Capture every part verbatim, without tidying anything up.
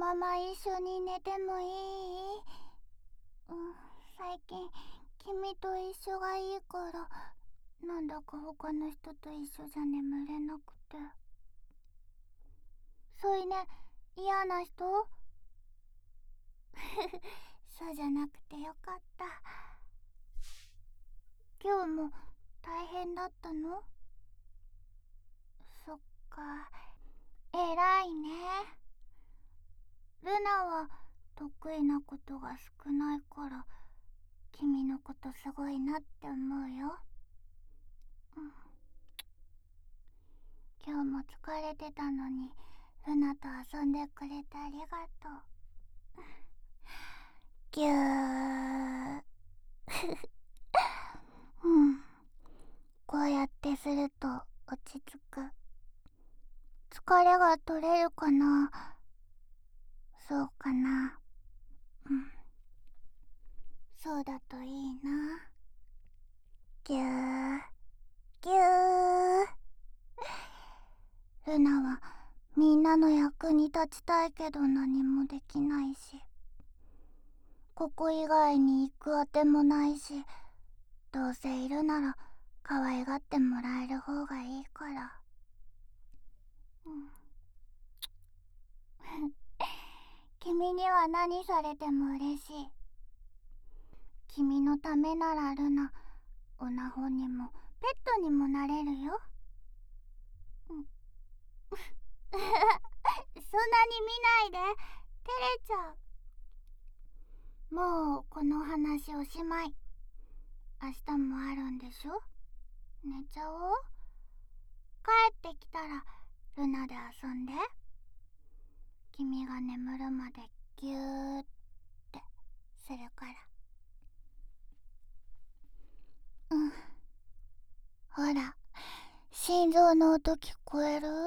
まま一緒に寝てもいい？うん、最近君と一緒がいいからなんだか他の人と一緒じゃ眠れなくて。そういね、嫌な人？そうじゃなくてよかった。今日も大変だったの？そっか、偉いね。ルナは得意なことが少ないから君のことすごいなって思うよ。うん、今日も疲れてたのにルナと遊んでくれてありがとう。ぎゅーうん、こうやってすると落ち着く。疲れが取れるかな？そうかな。うん、そうだといいな。ぎゅーぎゅー。ルナはみんなの役に立ちたいけど何もできないし、ここ以外に行くあてもないし、どうせいるなら可愛がってもらえる方がいいから。うん、君には何されても嬉しい。君のためならルナ、オナホにもペットにもなれるよ。うん、そんなに見ないで、照れちゃう。もうこの話おしまい。明日もあるんでしょ？寝ちゃおう。帰ってきたらルナで遊んで。君が眠るまでギューってするから。うん。ほら、心臓の音聞こえる？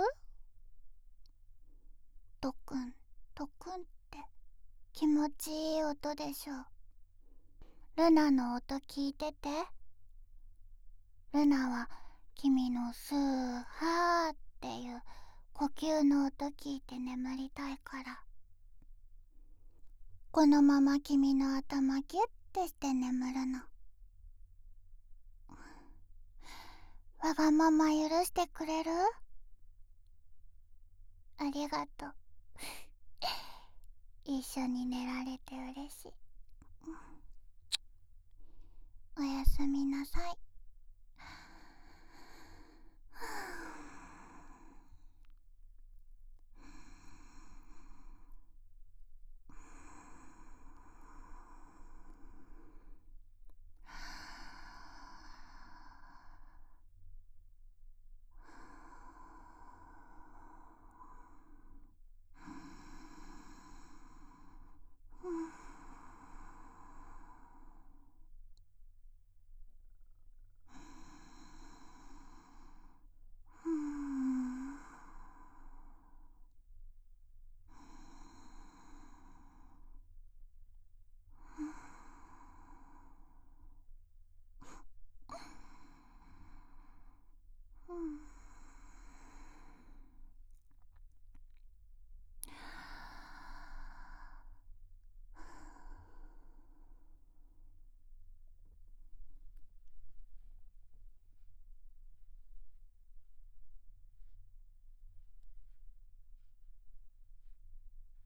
トクントクンって気持ちいい音でしょ。ルナの音聞いてて。ルナは君のスーハーっていう呼吸の音聞いて眠りたいから。このまま君の頭ギュッてして眠るの。わがまま許してくれる？ありがとう。一緒に寝られて嬉しい。おやすみなさい。